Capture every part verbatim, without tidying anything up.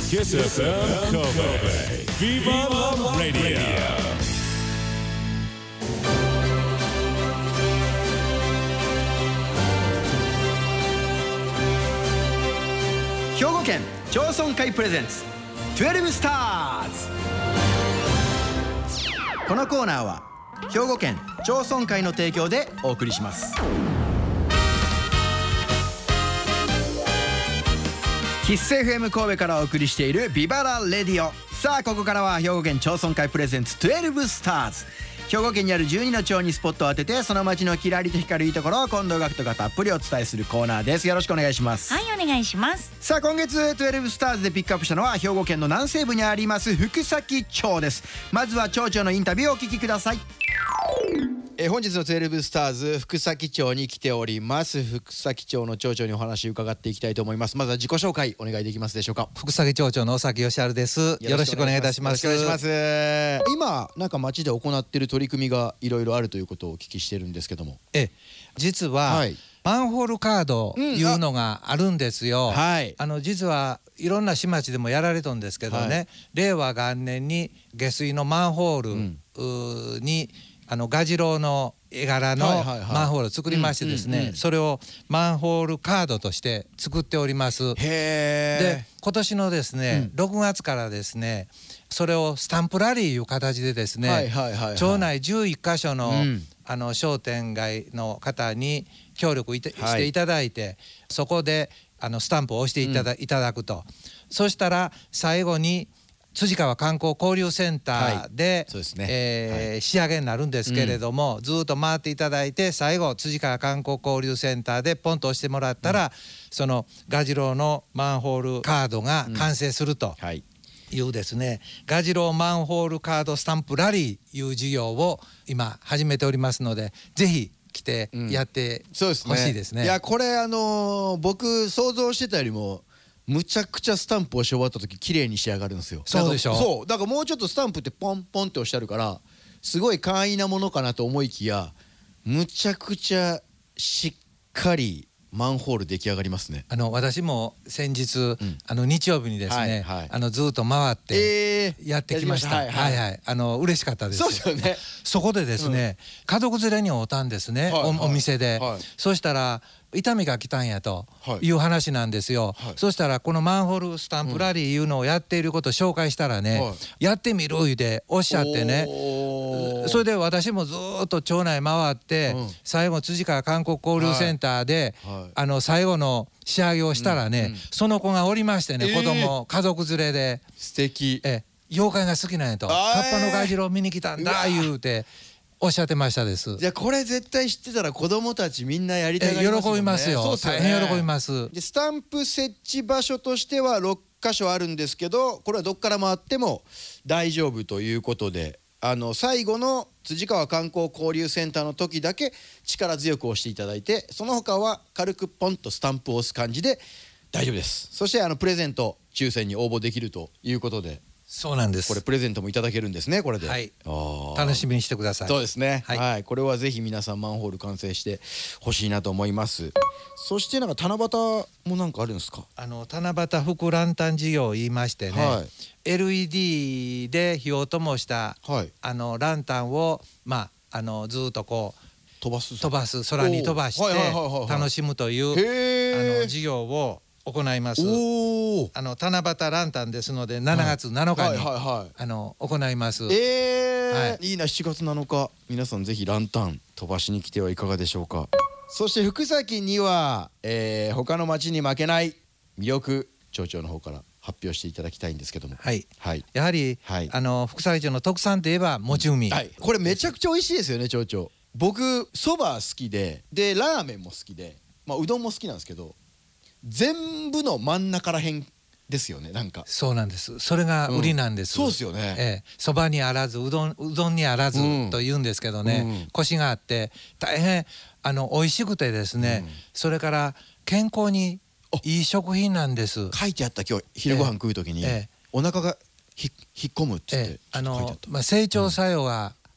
Kiss エフエム Kobe Viva La Radio。 兵庫県町村会プレゼンツじゅうにスターズ。このコーナーは兵庫県町村会の提供でお送りします。キッス エフエム 神戸からお送りしているビバラレディオ。さあここからは兵庫県町村会プレゼンツじゅうにスターズ。兵庫県にあるじゅうにの町にスポットを当てて、その町のキラリと光るいいところを近藤学徒がたっぷりお伝えするコーナーです。よろしくお願いします。 はい、お願いします。 さあ今月じゅうにスターズでピックアップしたのは兵庫県の南西部にあります福崎町です。まずは町長のインタビューをお聞きください。えー、本日のじゅうにスターズ福崎町に来ております。福崎町の町長にお話を伺っていきたいと思います。まずは自己紹介お願いできますでしょうか。 福崎町長の尾崎義治です。よろしくお願いいたします。 よろしくお願いします。今なんか町で行っている取り組みがいろいろあるということをお聞きしてるんですけども。 え実は、はい、マンホールカードいうのがあるんですよ。うん、あ、はい、あの実はいろんな市町でもやられたんですけどね、はい、令和元年に下水のマンホール、うん、にあのガジロウの絵柄のマンホールを作りましてですね、それをマンホールカードとして作っております。へー。で今年のですね、うん、ろくがつからですねそれをスタンプラリーいう形でですね、町内じゅういっかしょの、うん、あの商店街の方に協力いた、はい、していただいて、そこであのスタンプを押していただ、うん、いただくと。そしたら最後に辻川観光交流センターで、はい、ねえーはい、仕上げになるんですけれども、うん、ずっと回っていただいて最後辻川観光交流センターでポンと押してもらったら、うん、そのガジロウのマンホールカードが完成するというですね、うん、ガジロウマンホールカードスタンプラリーいう事業を今始めておりますので、ぜひ来てやってほしいですね。 うん、いやこれあのー、僕想像してたよりもむちゃくちゃスタンプをし終わった時綺麗に仕上がるんですよ。 そうでしょ。 そうだからもうちょっとスタンプってポンポンって押してあるからすごい簡易なものかなと思いきや、むちゃくちゃしっかりマンホール出来上がりますね。 あの私も先日、うん、あの日曜日にですね、はいはい、あのずっと回ってやってきました。はいはい、はい、あの嬉しかったです。 そうですよね。 そこでですね、うん、家族連れに会ったんですね、はいはい、お, お店で、はい、そしたら痛みが来たんやという話なんですよ。はい、そしたらこのマンホールスタンプラリーいうのをやっていることを紹介したらね、はい、やってみる言うておっしゃってね、それで私もずっと町内回って、うん、最後辻川観光交流センターで、はいはい、あの最後の仕上げをしたらね、うんうん、その子がおりましてね、子供家族連れで素敵、 え妖怪が好きなんやと、カッパのガジロウ見に来たんだ言うておっしゃってましたです。 じゃあこれ絶対知ってたら子供たちみんなやりたがりますもんね。 喜びますよ。そうですよね。大変喜びます。 でスタンプ設置場所としてはろっかしょあるんですけど、これはどっから回っても大丈夫ということで、あの最後の辻川観光交流センターの時だけ力強く押していただいて、その他は軽くポンとスタンプを押す感じで大丈夫です。そしてあのプレゼント抽選に応募できるということで。 そうなんです。 これプレゼントもいただけるんですね、これで。 はい。あ、楽しみにしてください。 そうですね。はい。はい、これはぜひ皆さんマンホール完成してほしいなと思います。そしてなんか七夕もなんかあるんですか。 あの七夕福ランタン事業を言いましてね、はい、エルイーディー で火を灯した、はい、あのランタンをまああのずっとこう飛ばす飛ばす空に飛ばして楽しむというあの事業を行います。あの七夕ランタンですのでしちがつなのかにあの行います。 えーはい、いいな。しちがつなのか皆さんぜひランタン飛ばしに来てはいかがでしょうか。そして福崎には、えー、他の町に負けない魅力町長の方から発表していただきたいんですけども。 はい、はい、やはり、はい、あの福崎町の特産といえばもち海、 はい、これめちゃくちゃ美味しいですよね町長。僕そば好きででラーメンも好きで、まあ、うどんも好きなんですけど全部の真ん中らへんですよね。なんかそうなんです。それが売りなんです。 うん、そうですよね。 ええ、そばにあらずうどんうどんにあらずと言うんですけどね、うん、コシがあって大変あの美味しくてですね、うん、それから健康にいい食品なんです。 書いてあった今日昼ご飯食う時に、ええ、お腹がひ引っ込むって言って、 ええ、あのまあ整腸作用が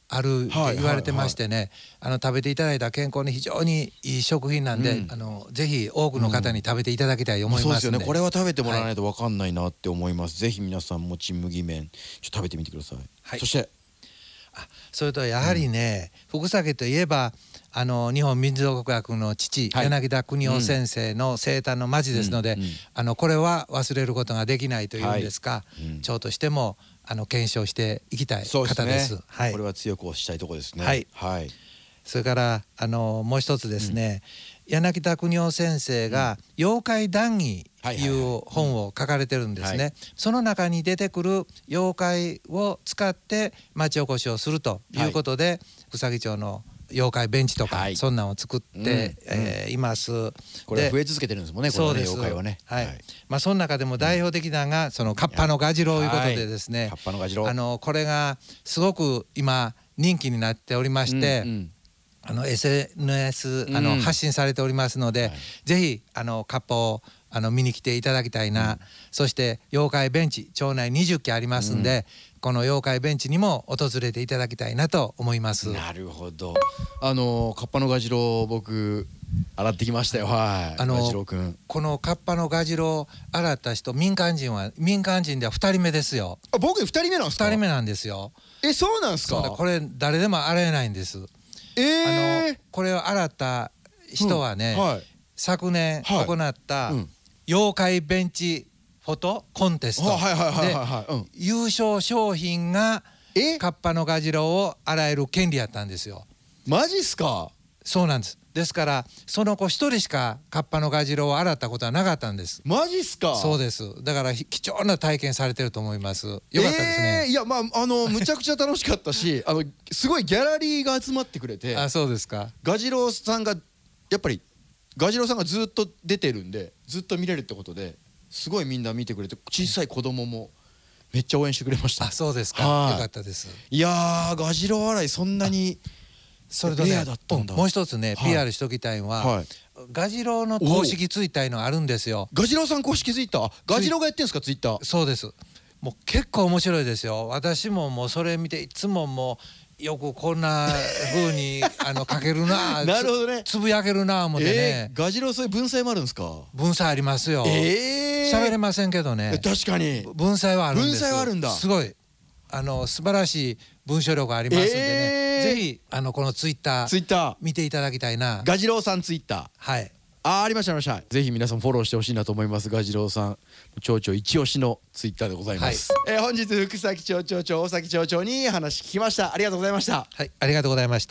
あるって言われてましてね、あの食べていただいた健康に非常にいい食品なんで、うん、あのぜひ多くの方に食べていただきたいと思いますので、うん、そうですよね。 これは食べてもらわないと分かんないなって思います。はい、ぜひ皆さんもち麦麺ちょっと食べてみてください。はい、そしてあそれとやはりね、うん、福崎といえばあの日本民族学の父、はい、柳田邦夫先生の生誕の町ですので、うんうん、あのこれは忘れることができないというんですか、はいうん、町としてもあの検証していきたい方です。そうですね。はい、 これは強く推したいところですね。 はい。はい、それからあのもう一つですね、うん、柳田邦夫先生が「妖怪談義」いう本を書かれてるんですね。その中に出てくる妖怪を使って町おこしをするということで、はい、福崎町の妖怪ベンチとか、はい、そんなんを作って、うんえー、います。 これは増え続けてるんですもんね。このね妖怪はね。 はい。はい、まあその中でも代表的なのがそのカッパのガジロウということでですね。 カッパのガジロウ。 あのこれがすごく今人気になっておりまして。うんうんあの エスエヌエス あの、うん、発信されておりますので、はい、ぜひあのカッパをあの見に来ていただきたいな、うん、そして妖怪ベンチ町内にじゅっけありますんで、うん、この妖怪ベンチにも訪れていただきたいなと思います。 なるほど。あのカッパのガジロウ僕洗ってきましたよ。はい。あのガジロウ君このカッパのガジロウ洗った人民間人は民間人ではふたりめですよ。 あ僕ふたりめなんですか。 ふたりめなんですよ。 えそうなんですか。 そうだこれ誰でも洗えないんです。 えー、 あのこれを洗った人はね、うんはい、昨年行った妖怪ベンチフォトコンテストで優勝商品がカッパのガジロウを洗える権利やったんですよ。 マジっすか。 そうなんです。ですからその子一人しかカッパのガジロウを洗ったことはなかったんです。 マジっすか。 そうです。だから貴重な体験されてると思います。よかったですね。 えー、いやまああのむちゃくちゃ楽しかったしあのすごいギャラリーが集まってくれて。 あそうですか。 ガジロウさんがやっぱりガジロウさんがずっと出てるんでずっと見れるってことですごいみんな見てくれて小さい子供もめっちゃ応援してくれました。 あそうですか。よかったです。 いやーガジロウ洗いそんなにそれとね、もう一つね、はい、ピーアール しときたいのは、はい、ガジロウの公式ツイッターのあるんですよ。 ガジロウさん公式ツイッター、ガジロウがやってんですかツイッター。 そうです。もう結構面白いですよ。私ももうそれ見ていつももうよくこんな風にあの書けるな、 なるほどね。 つぶやけるな思ってね。 えー、ガジロウそういう文才もあるんですか。 文才ありますよ。ええー。喋れませんけどね。 確かに。 文才はあるんです。 文才はあるんだ。すごいあの素晴らしい文章力がありますんでね。えーぜひあのこのツイッター、ツイッター見ていただきたいな。 ガジロウさんツイッター。 はい。 あありましたありました。ぜひ皆さんフォローしてほしいなと思います。ガジロウさん町長一押しのツイッターでございます。はい、えー、本日福崎町長長大崎町長に話聞きました。ありがとうございました。 はい、ありがとうございました。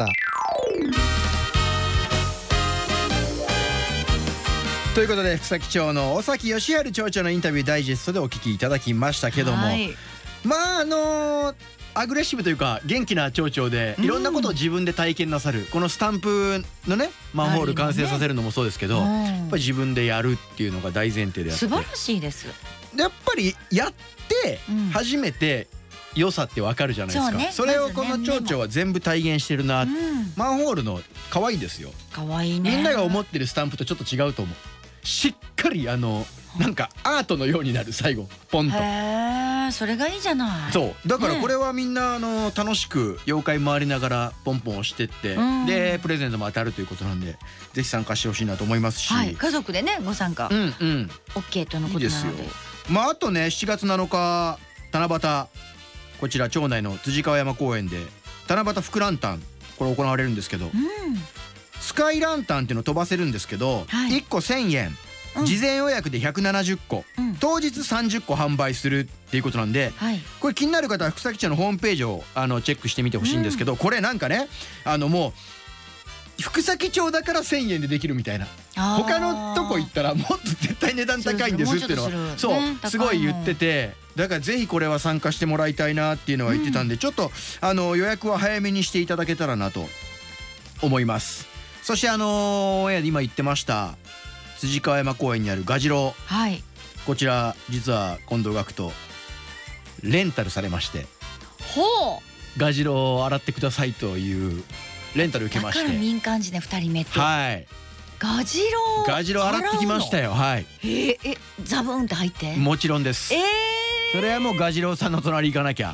ということで福崎町の大崎義治町長のインタビューダイジェストでお聞きいただきましたけども、はい、まああのーアグレッシブというか元気な町長でいろんなことを自分で体験なさる、うん、このスタンプのねマンホール完成させるのもそうですけど、ね、やっぱり自分でやるっていうのが大前提であって素晴らしいです。 やっぱりやって初めて良さってわかるじゃないですか、うん そ, ね、それをこの町長は全部体現してるな、うん、マンホールの可愛いんですよ。 可愛いね。 みんなが思ってるスタンプとちょっと違うと思う。しっかりあのなんかアートのようになる最後ポンと。 へえ、それがいいじゃない。 そうだからこれはみんなあの楽しく妖怪回りながらポンポン押してって、うん、でプレゼントも当たるということなんでぜひ参加してほしいなと思いますし、 はい、家族でねご参加、うんうん、OK とのことなので。いいですよ。 まああとねしちがつなのか七夕こちら町内の辻川山公園で七夕福ランタンこれ行われるんですけど、うん、スカイランタンっていうのを飛ばせるんですけど、はい、いっこせんえん。事前予約でひゃくななじゅっこ、うん、当日さんじゅっこ販売するっていうことなんで、はい、これ気になる方は福崎町のホームページをあのチェックしてみてほしいんですけど、うん、これなんかねあのもう福崎町だからせんえんでできるみたいな、他のとこ行ったらもっと絶対値段高いんですっていうのはそう、ね、すごい言ってて、だからぜひこれは参加してもらいたいなっていうのは言ってたんで、うん、ちょっとあの予約は早めにしていただけたらなと思います。そしてあのー、今言ってました辻川山公園にあるガジロウ、はい、こちら実は近藤学徒レンタルされまして、 ほうガジロウを洗ってくださいというレンタル受けまして、 だから民間人でふたりめって、 はい、 ガジロウガジロウ洗ってきましたよ。はい。 えー、えザブンって入ってもちろんです。 えー、 それはもうガジロウさんの隣行かなきゃ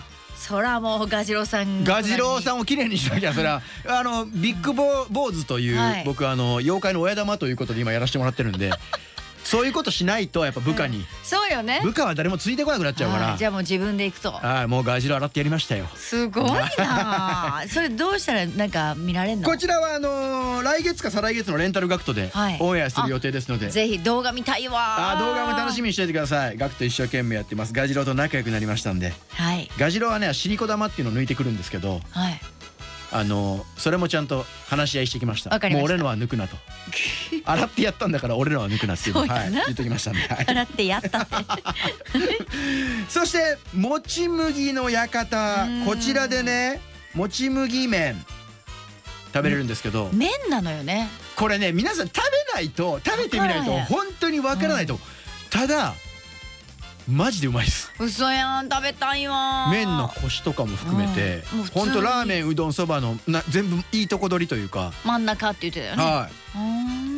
そらもうガジロウさんガジロウさんをきれいにしなきゃそれはあのビッグボ坊主という、はい、僕あの妖怪の親玉ということで今やらせてもらってるんでそういうことしないとやっぱ部下に、うん、 そうよね部下は誰もついてこなくなっちゃうから、 じゃあもう自分で行くと。 はい、もうガジロウ洗ってやりましたよ。 すごいなそれどうしたらなんか見られるの？ こちらはあのー、来月か再来月のレンタルガクトでオンエアする予定ですので、 ぜひ動画見たいわ。 あ動画も楽しみにしておいてください。ガクト一生懸命やってます。ガジロウと仲良くなりましたんで、 はい、 ガジロウはねシリコ玉っていうのを抜いてくるんですけど、はい、あのそれもちゃんと話し合いしてきました。 わかりました。 もう俺のは抜くなと洗ってやったんだから俺のは抜くなっていうのを、はい、言っときましたんで、はい、 洗ってやったってそしてもち麦の館、こちらでねもち麦麺食べれるんですけど、 麺なのよねこれね。皆さん食べないと食べてみないと本当にわからないと、うん、ただマジでうまいです。 嘘やん、食べたいわ。 麺のコシとかも含めて、うん、ほんとラーメンうどんそばのな全部いいとこ取りというか真ん中って言ってたよね。 はい、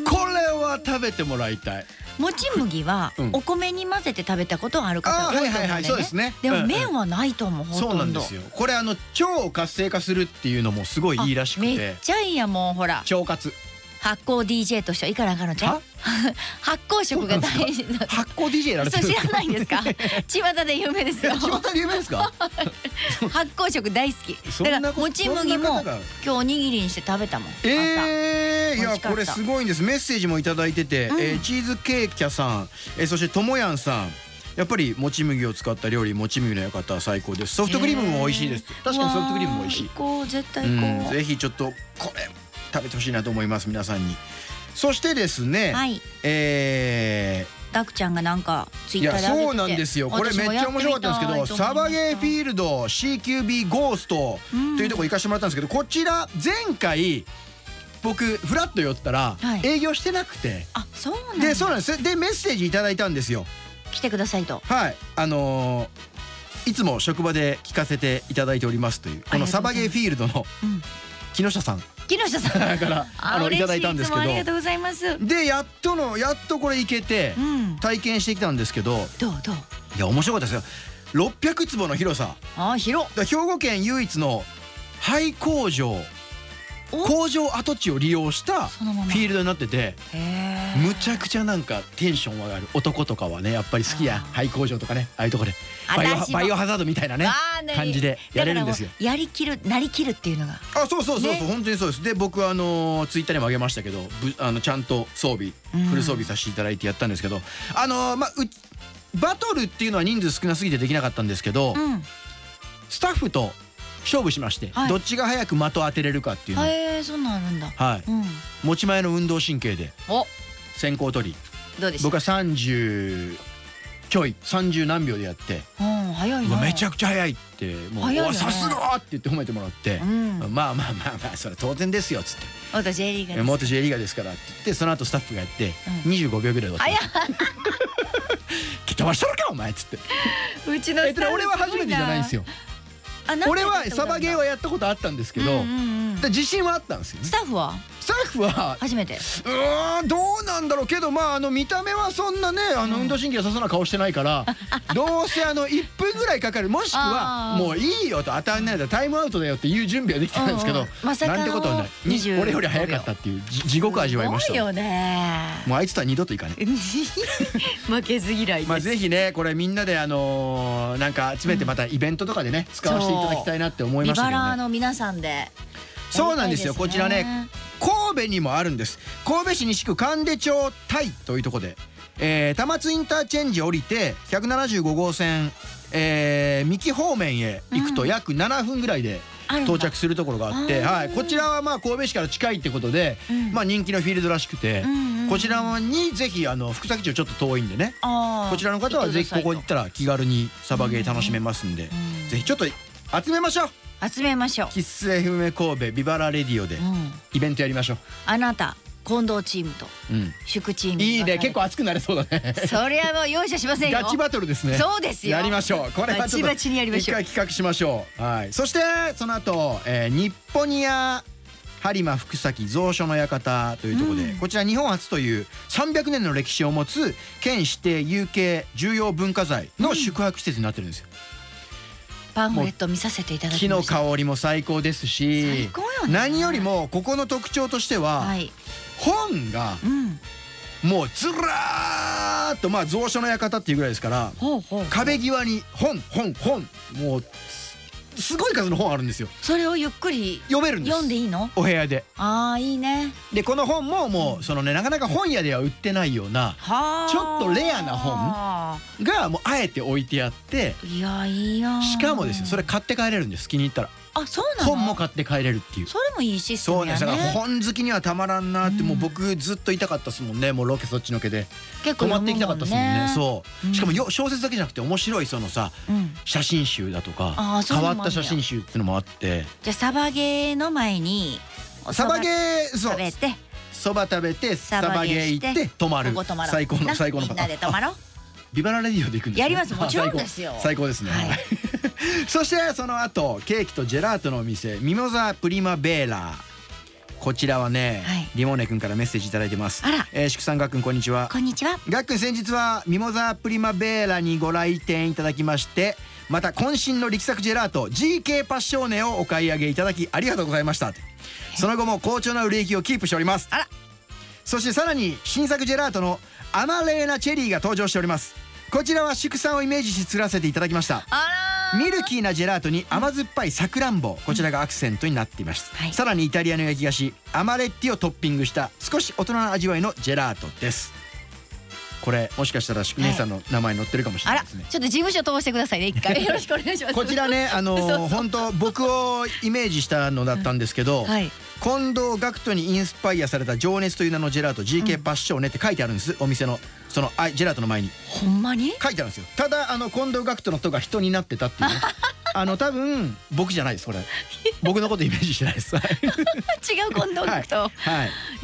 これは食べてもらいたい。 もち麦はお米に混ぜて食べたことがある方多いと思うんでね。でも麺はないと思う、ほとんど。 そうなんですよ。これあの腸を活性化するっていうのもすごいいいらしくて。 めっちゃいいやもうほら。 腸活。 発酵 ディージェー としてはいかなあかんのちゃう？発酵食が大事な。 発酵 ディージェー やられてる。 そう知らないんですか？巷で有名ですよ。 巷で有名ですか？ 発酵食大好き。だからもち麦も今日おにぎりにして食べたもん。 ええ、いやこれすごいんです。メッセージもいただいてて、えチーズケーキャさん、えそしてともやんさん。やっぱりもち麦を使った料理、もち麦の館は最高です。ソフトクリームも美味しいです。確かにソフトクリームも美味しい。 行こう、絶対行こう。 ぜひちょっとこれ食べてほしいなと思います、皆さんに。そしてですね、はい、えー、ガクちゃんがなんかツイッターで上げてて、いやそうなんですよ。これめっちゃ面白かったんですけど、サバゲーフィールド シーキュービー ゴーストというところ行かせてもらったんですけど、こちら前回僕フラッと寄ったら営業してなくて、 あ、そうなんで、 そうなんです。でメッセージいただいたんですよ。 来てくださいと。 はい、あのー、いつも職場で聞かせていただいておりますというこのサバゲーフィールドの木下さん、 木下さんからあのいただいたんですけど、 ありがとうございます。 でやっとのやっとこれ行けて体験してきたんですけど、 どうどう、 いや面白かったですよ。ろっぴゃくつぼの広さ。 あ、広。 兵庫県唯一の廃工場工場跡地を利用したフィールドになってて、むちゃくちゃなんかテンション上がる。男とかはねやっぱり好きや、廃工場とかね、ああいうとこでバイオバイオハザードみたいなね感じでやれるんですよ。 やりきる、なりきるっていうのが、 あ、そうそうそうそう、本当にそうです。で僕はあのツイッターにもあげましたけど、あのちゃんと装備フル装備させていただいてやったんですけど、あのまあバトルっていうのは人数少なすぎてできなかったんですけど、スタッフと勝負しまして、どっちが早く的を当てれるかっていうの。 へえ、そんなんあるんだ。 はい、持ち前の運動神経で先行取り、 どうでした？ 僕はさんじゅうちょいさんじゅう何秒でやって、 早いな、 めちゃくちゃ早いってもうさすがって言って褒めてもらって、まあまあまあまあそれ当然ですよっつって、 元 J リーガーです、 元 J リーガーですからって言って、その後スタッフがやってにじゅうごびょうぐらいだった。蹴飛ばしたのかお前っつって。 うちのスタッフ俺は初めてじゃないんですよ。俺はサバゲーはやったことあったんですけど、自信はあったんですよね。 スタッフはスタッフは初めて。 うーん、どうなんだろうけど、まああの見た目はそんなね、あの運動神経良さそうな顔してないから、どうせあのいっぷんぐらいかかる、もしくはもういいよと、当たらないとタイムアウトだよっていう準備はできてたんですけど、なんてことはない。俺より早かったっていう地獄味わいました。 すごいよね。 もうあいつとは二度といかない。 負けず嫌いです。 まあぜひね、これみんなであのなんか集めてまたイベントとかでね使わせていただきたいなって思いましたけどね。 リバラの皆さんで。 そうなんですよ。こちらね、神戸にもあるんです。神戸市西区神出町台というところで、えー、田松インターチェンジ降りてひゃくななじゅうごごうせん、えー、三木方面へ行くと約ななふんぐらいで到着するところがあって、はい、こちらはまあ神戸市から近いってことで、まあ人気のフィールドらしくて、こちらにぜひあの福崎町ちょっと遠いんでね、こちらの方はぜひここ行ったら気軽にサバゲー楽しめますんで、ぜひちょっと集めましょう。 集めましょう。 キッス エフエム 神戸ビバラレディオでイベントやりましょう。 あなた近藤チームと宿チーム、 いいね、結構熱くなれそうだね。 それはもう容赦しませんよ。 ガチバトルですね。 そうですよ。 やりましょう。これはちょっとバチバチにやりましょう。 一回企画しましょう。はい。そしてその後、えー、日本ニア播磨福崎蔵書の館というところで、こちら日本初というさんびゃくねんの歴史を持つ県指定有形重要文化財の宿泊施設になってるんですよ。 パンフレット見させていただきました。 木の香りも最高ですし、 最高よね。 何よりもここの特徴としては、はい、本が、うんもうずらーっと、まあ蔵書の館っていうぐらいですから、ほうほうほう壁際に本本本もうすごい数の本あるんですよ。 それをゆっくり読めるんです。 読んでいいの？ お部屋で。 ああいいね。 でこの本ももうそのねなかなか本屋では売ってないようなちょっとレアな本がもうあえて置いてあって、 いやいいや。 しかもですよそれ買って帰れるんです。気に入ったら。 あ、そうなの？ 本も買って帰れるっていう。 それもいいシステムやね。 そうです。だから本好きにはたまらんなって、もう僕ずっと言いたかったですもんね。もうロケそっちのけで泊まっていきたかったですもんね。そう。しかもよ小説だけじゃなくて面白いそのさ写真集だとか変わった写真集っていうのもあって。 じゃあサバゲーの前にサバゲーそう食べてそば食べてサバゲー行って泊まる。最高の最高のパターン。 みんなで泊まろう。 ビバラレディオで行くんです。 やります。もちろんですよ。 最高ですね。そしてその後ケーキとジェラートのお店ミモザプリマベーラ。こちらはね、リモーネ君からメッセージいただいてます。あら、えー、祝さんがっくんこんにちは。 こんにちは。 がっくん先日はミモザプリマベーラにご来店いただきまして、また渾身の力作ジェラート ジーケー パッショーネをお買い上げいただきありがとうございました。その後も好調な売れ行きをキープしております。あら、そしてさらに新作ジェラートのアマレーナチェリーが登場しております。こちらは祝さんをイメージし作らせていただきました。ミルキーなジェラートに甘酸っぱいさくらんぼ、こちらがアクセントになっています。はい、さらにイタリアの焼き菓子アマレッティをトッピングした少し大人な味わいのジェラートです。これもしかしたら祝姉さんの名前載ってるかもしれないですね。 あら、ちょっと事務所通してくださいね一回よろしくお願いします。 こちらね、あの本当僕をイメージしたのだったんですけど、はい、近藤学徒にインスパイアされた情熱という名のジェラート ジーケー パッションネって書いてあるんです、お店のそのジェラートの前に。 ほんまに書いてあるんですよ。ただあの近藤学徒の人が人になってたっていうねあの多分僕じゃないですこれ僕のことイメージしてないです違う近藤学徒。はい、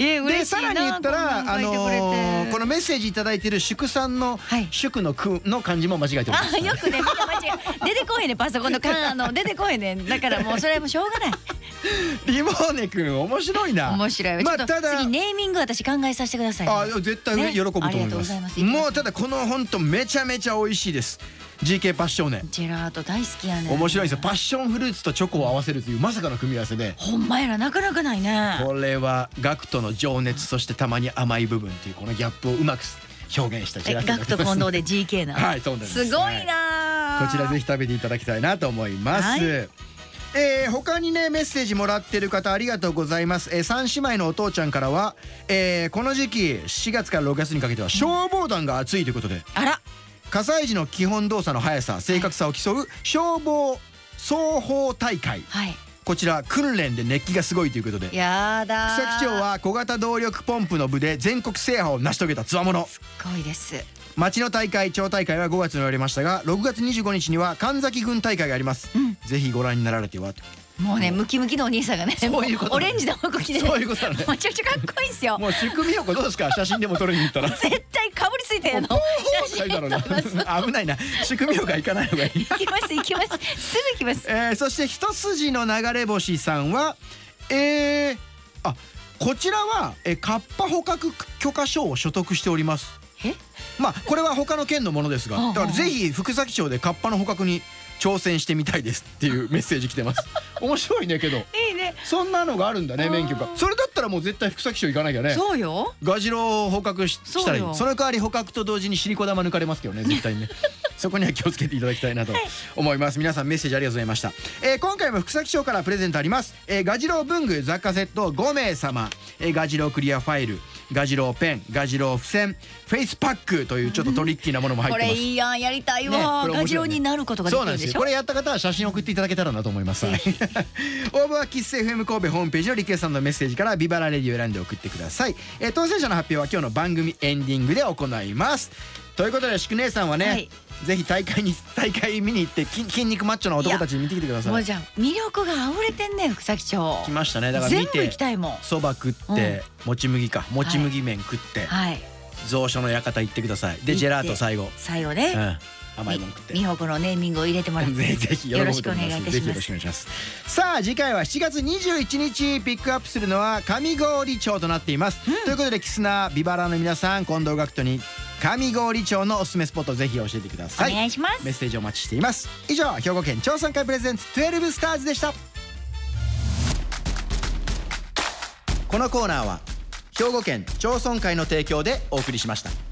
でさらに言ったらあのこのメッセージいただいてる祝さんの祝の句の漢字も間違えてます。 あ、よくね、みんな間違え出てこへんね、パソコンのあの出てこへんねん。だからもうそれはもうしょうがない。 リモーネ君面白いな。 面白い。まあただ次ネーミング私考えさせてください。 あ、絶対喜ぶと思います。もうただこの本当めちゃめちゃ美味しいです。ジーケー パッションネ。 ジェラート大好きやね。 面白いですよ。パッションフルーツとチョコを合わせるというまさかの組み合わせで。 ほんまやな、なかなかないね。 これはガクトの情熱、そしてたまに甘い部分っていうこのギャップをうまく表現したジェラート。 ガクト近藤で ジーケー な。 はい、そうなんです。 すごいな。 こちらぜひ食べていただきたいなと思います。えー、他にねメッセージもらってる方ありがとうございます。えー、三姉妹のお父ちゃんからは、えー、この時期しがつからろくがつにかけては消防団が熱いということで、あら、火災時の基本動作の速さ正確さを競う消防双方大会、はい、こちら訓練で熱気がすごいということで、 やだー、 草木町は小型動力ポンプの部で全国制覇を成し遂げたつわもの。 すごいです。 町の大会町大会はごがつに終わりましたが、ろくがつにじゅうごにちには神崎郡大会があります、うん、ぜひご覧になられてはと。 もうね、ムキムキのお兄さんがね、 そういうこと、 オレンジの服着て、 そういうことだね。 めちゃくちゃかっこいいんですよ。 もう宿美代子どうですか、写真でも撮りに行ったら。 絶対かぶりついてやの。写真撮ります。 危ないな、宿美代子行かない方がいい。 行きます行きます、すぐ行きます。 えー、そして一筋の流れ星さんは、えー、あ、こちらはえカッパ捕獲許可証を所得しております。え？まあこれは他の県のものですが、だからぜひ福崎町でカッパの捕獲に挑戦してみたいですっていうメッセージ来てます。面白いねけど。 いいね。 そんなのがあるんだね、免許が。それだったらもう絶対福崎町行かなきゃね。 そうよ。 ガジロを捕獲ししたらいい。その代わり捕獲と同時にシリコ玉抜かれますけどね、絶対にね。そこには気をつけていただきたいなと思います。皆さんメッセージありがとうございました。えー、今回も福崎町からプレゼントあります。えー、ガジロ文具雑貨セットごめいさま、えー、ガジロクリアファイル、ガジロペン、ガジロ付箋、フェイスパックというちょっとトリッキーなものも入ってます。 これいいやん、やりたいわ、ね、ガジロになることができるんでしょ。そうなんですよ。 これやった方は写真送っていただけたらなと思います。応募はキッス エフエム 神戸ホームページのリクエストのメッセージからビバラレディを選んで送ってください。えー、当選者の発表は今日の番組エンディングで行います。ということで祝姉さんはね、はい、ぜひ大会に大会見に行って筋肉マッチョな男たちに見てきてください。 もうじゃあ魅力が溢れてんね、福崎町。 来ましたね。だから見て全部行きたいもん。 そば食って、うん、もち麦かもち麦麺食って、はい、蔵書の館行ってください。でジェラート最後最後ね、うん、 甘いもん食って美穂子のネーミングを入れてもらってぜひよろしくお願いいたします。 ぜひよろしくお願いします。さあ次回はしちがつにじゅういちにちピックアップするのは上郡町となっています。うん、ということでキスナービバラの皆さん、近藤学徒に上郡町のおすすめスポットぜひ教えてください。 お願いします。 メッセージお待ちしています。以上、兵庫県町村会プレゼンツじゅうにスターズでした。このコーナーは兵庫県町村会の提供でお送りしました。